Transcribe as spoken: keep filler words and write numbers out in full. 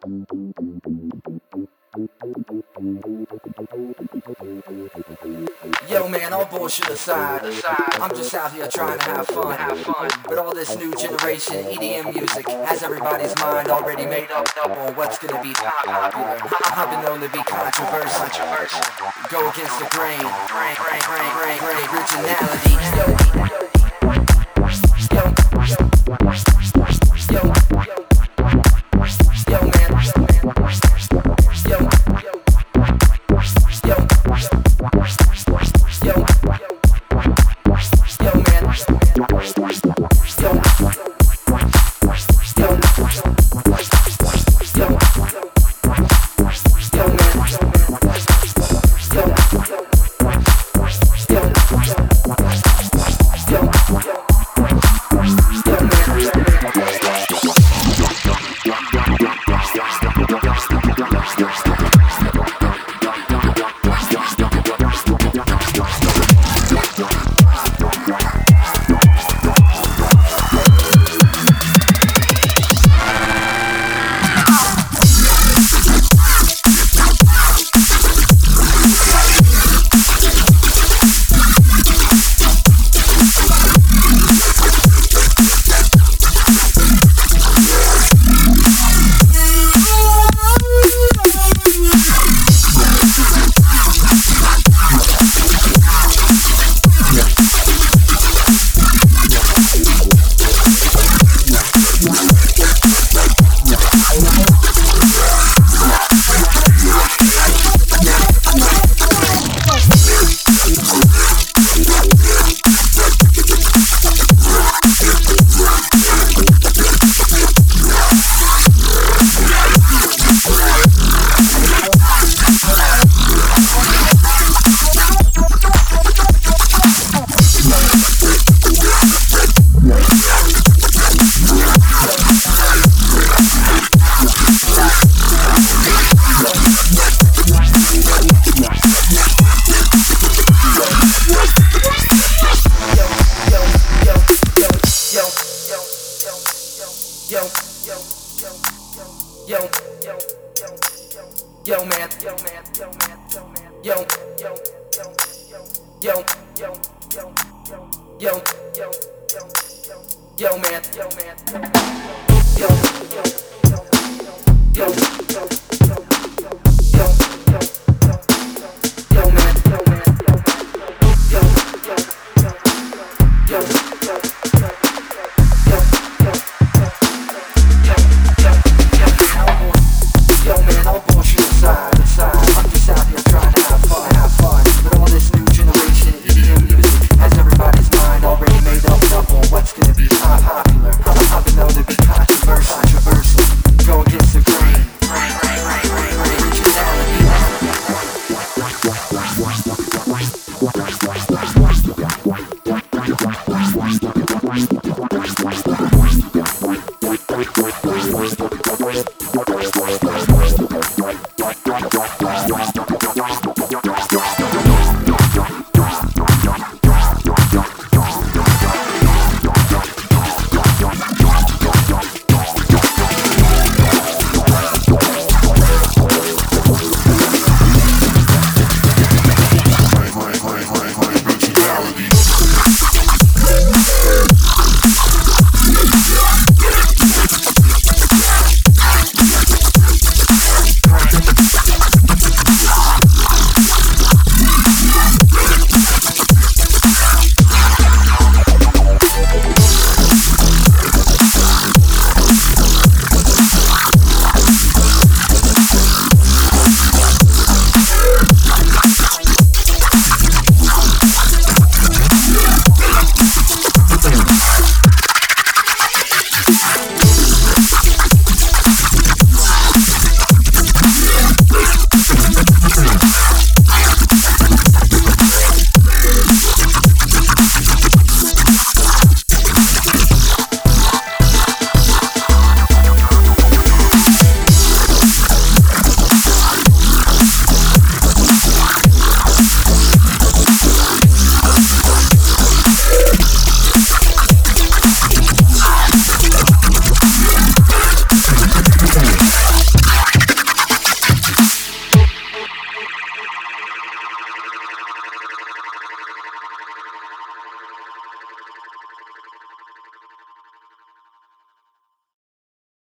Yo man, all bullshit aside, I'm just out here trying to have fun, have fun. But all this new generation E D M music has everybody's mind already made up on what's gonna be pop popular. I've been known to be controversial, controversial. Go against the grain, grain, grain, grain, grain, grain, originality. Yo, yo, yo, yo, man, yo, yo, yo. Yo, yo, man, yo, yo, yo, man, yo, man, yo, man, yo, man, yo, yo, yo, yo, yo, yo, yo, yo, yo, man, yo, man, yo, yo, yo, yo, yo, man, yo, man, yo, yo, yo. We'll be right back.